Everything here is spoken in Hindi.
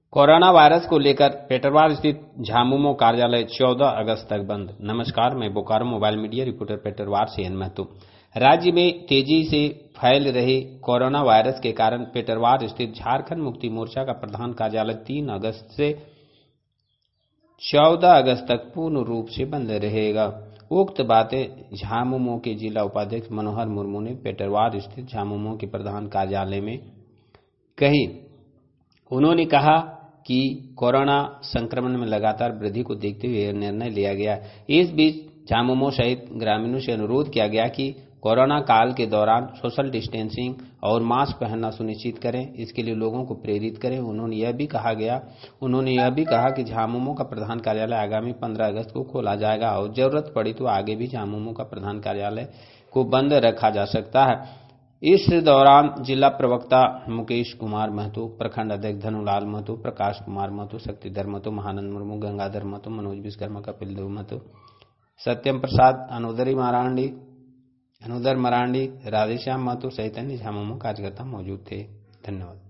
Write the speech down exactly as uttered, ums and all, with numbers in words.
कोरोना वायरस को लेकर पेटरवार स्थित झामुमो कार्यालय चौदह अगस्त तक बंद। नमस्कार, मैं Bokaro mobile media reporter Petarwar से एन महतो। राज्य में तेजी से फैल रहे कोरोना वायरस के कारण पेटरवार स्थित झारखंड मुक्ति मोर्चा का प्रधान कार्यालय तीन अगस्त से चौदह अगस्त तक पूर्ण रूप से बंद रहेगा। उक्त बातें झामुमो के जिला उपाध्यक्ष मनोहर मुर्मू ने पेटरवार स्थित झामुमो के प्रधान कार्यालय में कही। उन्होंने कहा कि कोरोना संक्रमण में लगातार वृद्धि को देखते हुए यह निर्णय लिया गया। इस बीच झामुमो सहित ग्रामीणों से अनुरोध किया गया कि कोरोना काल के दौरान सोशल डिस्टेंसिंग और मास्क पहनना सुनिश्चित करें। इसके लिए लोगों को प्रेरित करें। उन्होंने यह भी कहा गया उन्होंने यह भी कहा कि झामुमो का प्रधान कार्यालय आगामी पंद्रह अगस्त को खोला जाएगा और जरूरत पड़ी तो आगे भी झामुमो का प्रधान कार्यालय को बंद रखा जा सकता है। इस दौरान जिला प्रवक्ता मुकेश कुमार महतो, प्रखंड अध्यक्ष धनुलाल महतो, प्रकाश कुमार महतो, शक्तिधर महतो, महानंद मुर्मू, गंगाधर महतो, मनोज विश्वकर्मा, कपिल देव महतो, सत्यम प्रसाद, अनुदरी मरांडी अनुदर मरांडी राधेश्याम महतो सहित अन्य झामुमो कार्यकर्ता मौजूद थे। धन्यवाद।